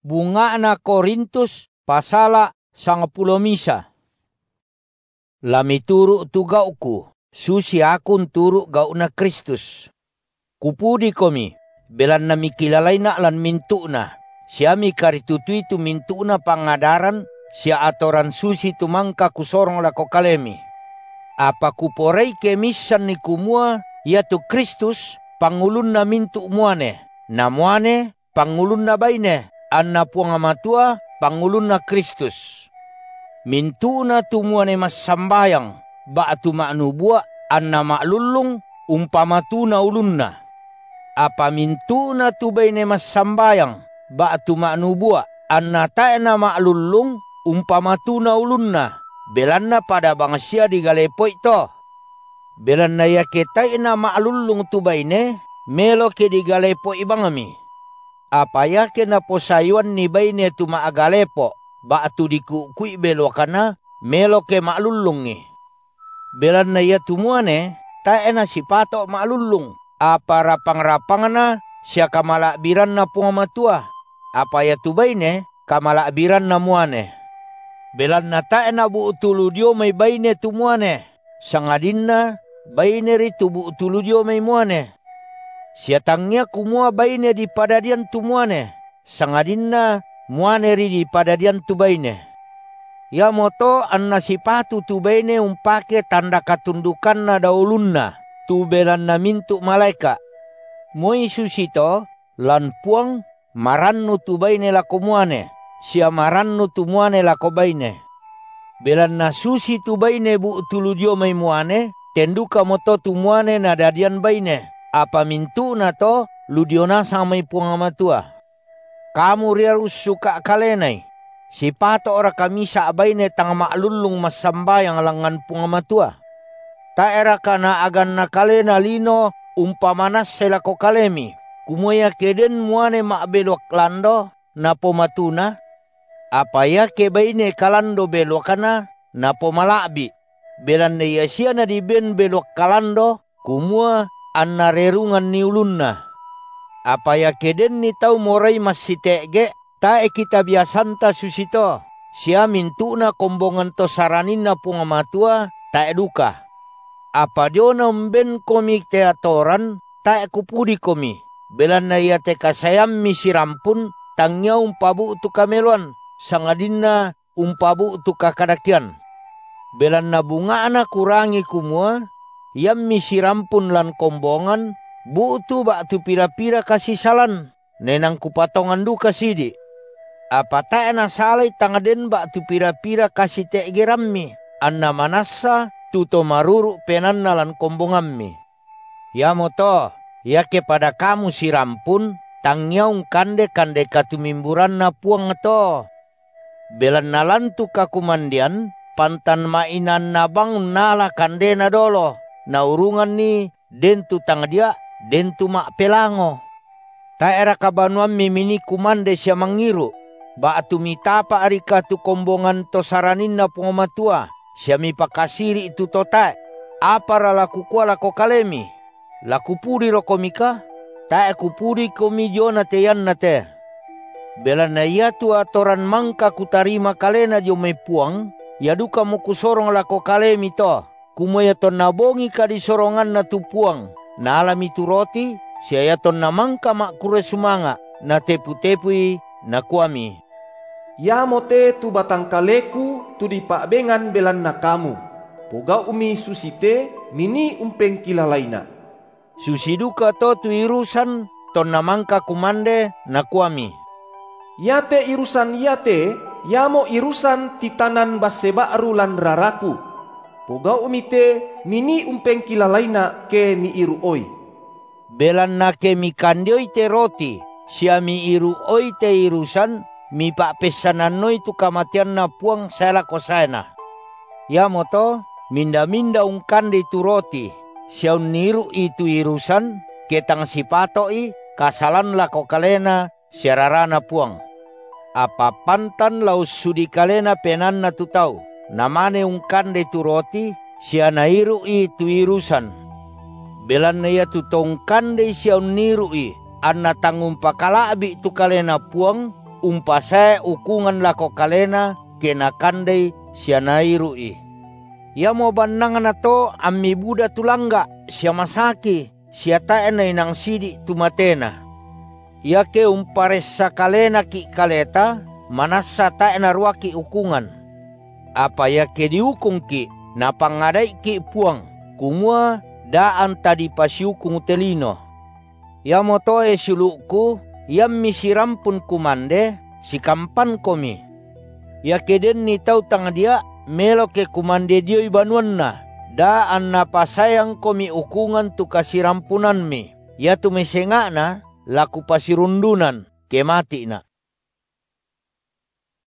bunga na Korintus pasala 10. Lami turu tu gauku, susi akun turu gau na Kristus. Kupudi komi, belan na mikilalay na lan mintu na. Siya mi karitutui tu mintu na pangadaran, siya atoran susi tumangka kusorong lako kalemi. Apa kuporei kemisan ni kumua, ya tu Kristus pangulun na mintu muane. Na muane pangulun na baine, anna puang amatua pangulun na Kristus. Mintu na tumuane mas sambayang, ba tu maknubua anna maklulung umpama tu na ulun na. Apa mintu na tu baine mas sambayang, ba tu maknubua anna tae na maklulung umpama tu na ulun na. Belan na pada bangsia di galepoi to. Belan na ya ketai na maklulung tu baine, melo ke di galepoi bangami. Apa ya ke na posayuan ni baine tu maagalepo, ba tu dikukui belo kana, melo ke maklulungi. Belan na ya tumuane, tae na sipato maklulung. Apa rapang-rapang na, siya kamalakbiran na pungamatua. Apa ya tu baine, kamalakbiran na muane. Belan na tae na buutuludio may baine tumuane. Sangadin na, baine ritu buutuludio may muane. Siatangnya kumua baine di padadian tumuane. Sangadin na, muane ri di padadian tu baine. Ya moto anna sipatu tu baine umpake tanda katundukan na daulun na. Tu belan na mintu malaika. Moi susito, lan puang, marannu tu baine lako muane. Sia marannu tu muane lako baine. Belan na susi tu baine bu tuludio may muane, tenduka moto tu muane na dadian baine. Apa mintu na to, ludiona samay pungamatua. Kamu riarus suka kalenay. Si pato ora kami sa baine tang maklulung masambayang langan pungamatua. Taera kana agan na kalena lino umpamanas selako kalemi. Kumuya keden muane makbelok lando na pomatuna. Apa ya ke baine kalando belok kana na pomalakbi. Belan na yasya na di ben belok kalando kumua anna rerungan ni ulunna. Apa ya keden ni tau moray masitege tae kita biasanta susito. Siya mintu na kombongan to saranin na pungamatua tae duka. Apa dio na umben komi teatoran tae kupudi komi. Belan na iya te kasayam misirampun tangnya umpabu tu kameluan. Sangadin na umpabu tu kakadakian. Belan na bunga na kurangi kumua, yam misirampun lan kombongan, buutu bak tu pira-pira kasih salan, nenang kupatongan duka sidi. Apa tae na salay tangaden bak tu pira-pira kasih tegerammi, anna manasa tuto maruru penan na lan kombongammi. Ya moto, ya kepada kamu sirampun, tangyaung kande-kande katumimburan na puang to. Belan nalan tu kakumandian, pantan mainan nabang nala kande na dolo. Na urungan ni dentu tangdia, dentu mak pelango. Taera kabanuan mimini kumande siya mangiru. Ba atu mitapa arika tu kombongan to saranin na pungamatua. Siya mipakasiri itu totae. Apa ralaku kuala ko kalemi? Laku puri rokomika? Tae kupuri komi jona teyan na te. Belan na iya tu atoran mangka kutarima kalena jo may puang, yaduka mo kusorong lako kalemi to. Kumaya ton nabongi ka di sorongan na tu puang, na alami tu roti, siya yaton na mangka makure sumanga, na tepu-tepui na kuami. Ya mote tu batang kaleku tu di pakbengan belan na kamu. Poga umi susite mini umpeng kilalaina. Susiduka to tu irusan ton na mangka kumande na kuami. Yate irusan yate, yamo irusan titanan baseba'ru lan raraku. Poga umite mini umpeng kilalaina ke mi iru oi. Belan na ke mi kandioi te roti, siya mi iru oi te irusan, mi pak pesanan noi tu kamatian na puang sela kosaena. Ya moto, minda-minda ungkandi tu roti, siya niru itu irusan, ketang sipatoi, kasalan lako kalena, siararana puang. Apa pantan laus sudi kalena penan na tu tau. Namane ungkande tu roti, siya nairu itu irusan. Belan na ya tu tongkande siya nirui, anna tangum pakalabi tu kalena puang, umpasai ukungan lako kalena kena kandai sianairui. Ya mo banangan ato ammi buda tulangga siya masaki siya tae na inang sidi tumatena. Ya ke umpares sa kalena ki kaleta manasa tae na ruaki ukungan. Apa ya ke diukung ki napangadai ki puang kumua daan tadi pasiukung telino. Ya mo toe suluku yam misirampun kumande si kampan komi. Ya keden ni tau tang dia melo ke kumande dio ibanuan na daan na pasayang komi ukungan tu kasirampunan mi. Ya tu mesenga na laku pasirundunan ke mati na.